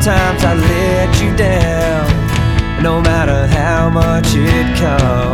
times I let you down, no matter how much it costs.